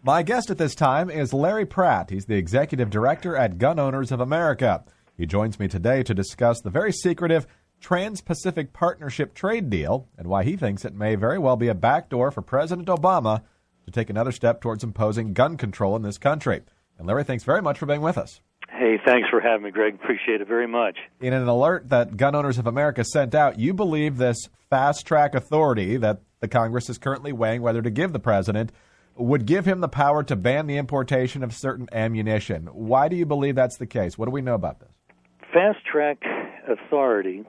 My guest at this time is Larry Pratt. He's the executive director at Gun Owners of America. He joins me today to discuss the very secretive Trans-Pacific Partnership trade deal and why he thinks it may very well be a backdoor for President Obama to take another step towards imposing gun control in this country. And Larry, thanks very much for being with us. Hey, thanks for having me, Greg. Appreciate it very much. In an alert that Gun Owners of America sent out, you believe this fast-track authority that the Congress is currently weighing whether to give the president would give him the power to ban the importation of certain ammunition. Why do you believe that's the case? What do we know about this? Fast-track authority,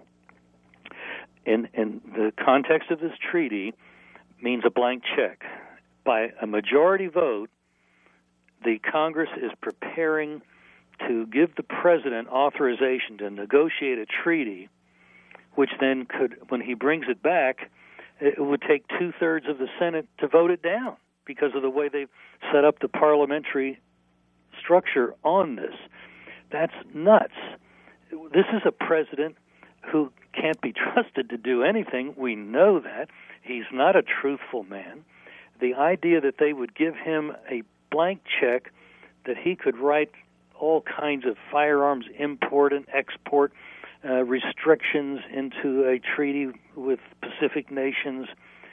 in the context of this treaty, means a blank check. By a majority vote, the Congress is preparing to give the president authorization to negotiate a treaty, which then could, when he brings it back, it would take two-thirds of the Senate to vote it down because of the way they've set up the parliamentary structure on this. That's nuts. This is a president who can't be trusted to do anything. We know that. He's not a truthful man. The idea that they would give him a blank check that he could write all kinds of firearms import and export restrictions into a treaty with Pacific nations,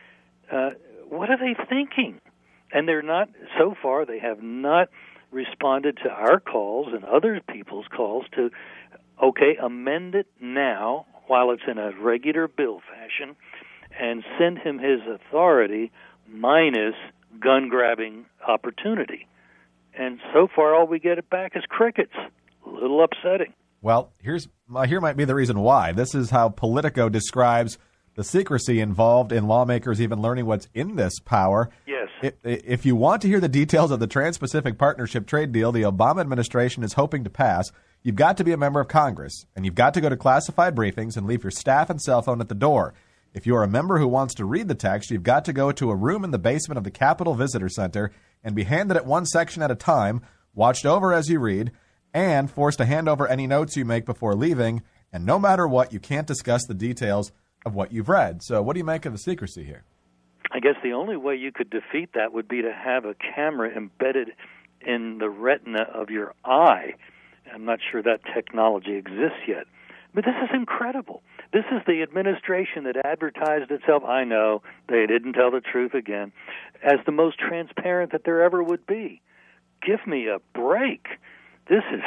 what are they thinking? And they're not, so far, they have not responded to our calls and other people's calls to, okay, amend it now while it's in a regular bill fashion and send him his authority minus gun-grabbing opportunity. And so far, all we get back is crickets. A little upsetting. Well, here might be the reason why. This is how Politico describes the secrecy involved in lawmakers even learning what's in this power. Yes. If you want to hear the details of the Trans-Pacific Partnership trade deal the Obama administration is hoping to pass, you've got to be a member of Congress, and you've got to go to classified briefings and leave your staff and cell phone at the door. If you're a member who wants to read the text, you've got to go to a room in the basement of the Capitol Visitor Center and be handed it one section at a time, watched over as you read, and forced to hand over any notes you make before leaving. And no matter what, you can't discuss the details of what you've read. So what do you make of the secrecy here? I guess the only way you could defeat that would be to have a camera embedded in the retina of your eye. I'm not sure that technology exists yet. But this is incredible. This is the administration that advertised itself, I know, they didn't tell the truth again, as the most transparent that there ever would be. Give me a break. This is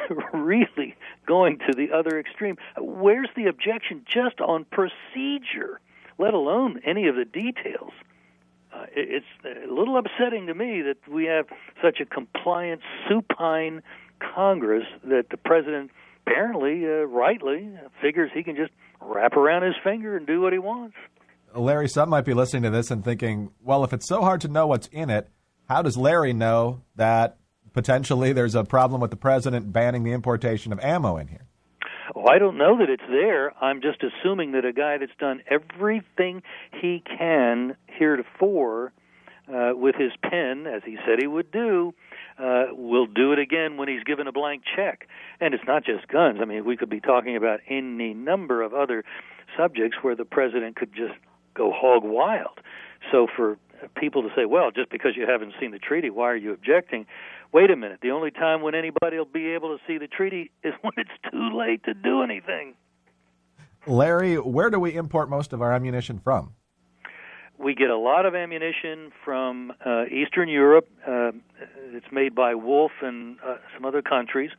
really going to the other extreme. Where's the objection just on procedure, let alone any of the details? It's a little upsetting to me that we have such a compliant, supine Congress that the president apparently, rightly, figures he can just wrap around his finger and do what he wants. Larry, some might be listening to this and thinking, well, if it's so hard to know what's in it, how does Larry know that potentially there's a problem with the president banning the importation of ammo in here? Oh, I don't know that it's there. I'm just assuming that a guy that's done everything he can heretofore with his pen, as he said he would do, will do it again when he's given a blank check. And it's not just guns. I mean, we could be talking about any number of other subjects where the president could just go hog wild. So for people to say, well, just because you haven't seen the treaty, why are you objecting? Wait a minute. The only time when anybody will be able to see the treaty is when it's too late to do anything. Larry, where do we import most of our ammunition from? We get a lot of ammunition from Eastern Europe. It's made by Wolf and some other countries.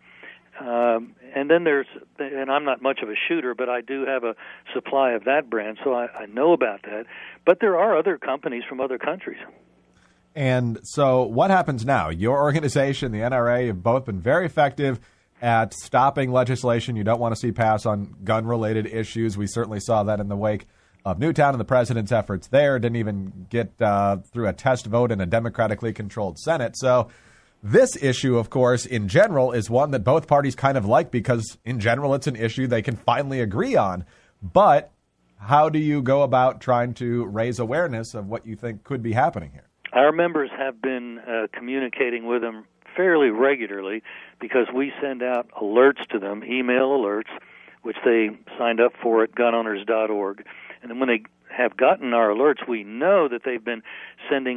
And then and I'm not much of a shooter, but I do have a supply of that brand, so I know about that. But there are other companies from other countries. And so what happens now? Your organization, the NRA, have both been very effective at stopping legislation you don't want to see pass on gun-related issues. We certainly saw that in the wake of Newtown and the president's efforts there. Didn't even get through a test vote in a democratically controlled Senate. So this issue, of course, in general, is one that both parties kind of like because, in general, it's an issue they can finally agree on. But how do you go about trying to raise awareness of what you think could be happening here? Our members have been communicating with them fairly regularly because we send out alerts to them, email alerts, which they signed up for at gunowners.org. And then when they have gotten our alerts, we know that they've been sending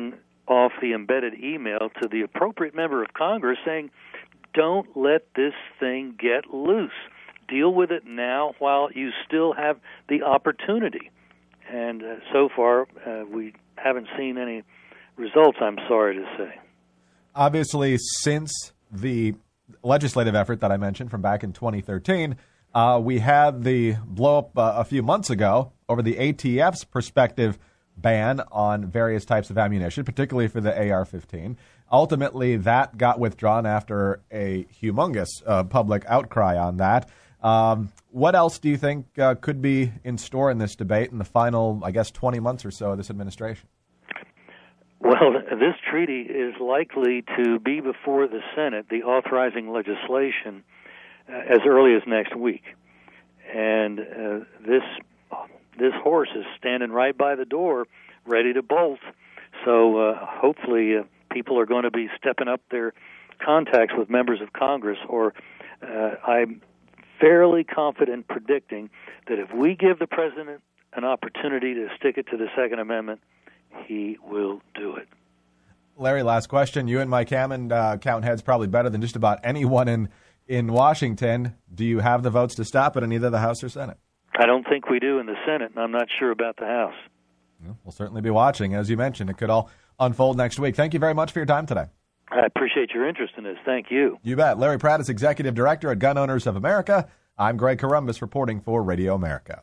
off the embedded email to the appropriate member of Congress saying, don't let this thing get loose. Deal with it now while you still have the opportunity. And so far, we haven't seen any results, I'm sorry to say. Obviously, since the legislative effort that I mentioned from back in 2013, we had the blow-up a few months ago over the ATF's prospective ban on various types of ammunition, particularly for the AR-15. Ultimately, that got withdrawn after a humongous public outcry on that. What else do you think could be in store in this debate in the final, 20 months or so of this administration? Well, this treaty is likely to be before the Senate, the authorizing legislation, as early as next week. And this horse is standing right by the door, ready to bolt. So hopefully people are going to be stepping up their contacts with members of Congress, or I'm fairly confident predicting that if we give the president an opportunity to stick it to the Second Amendment, he will do it. Larry, last question. You and Mike Hammond count heads probably better than just about anyone in Washington. Do you have the votes to stop it in either the House or Senate? I don't think we do in the Senate, and I'm not sure about the House. We'll certainly be watching. As you mentioned, it could all unfold next week. Thank you very much for your time today. I appreciate your interest in this. Thank you. You bet. Larry Pratt is Executive Director at Gun Owners of America. I'm Greg Corombos reporting for Radio America.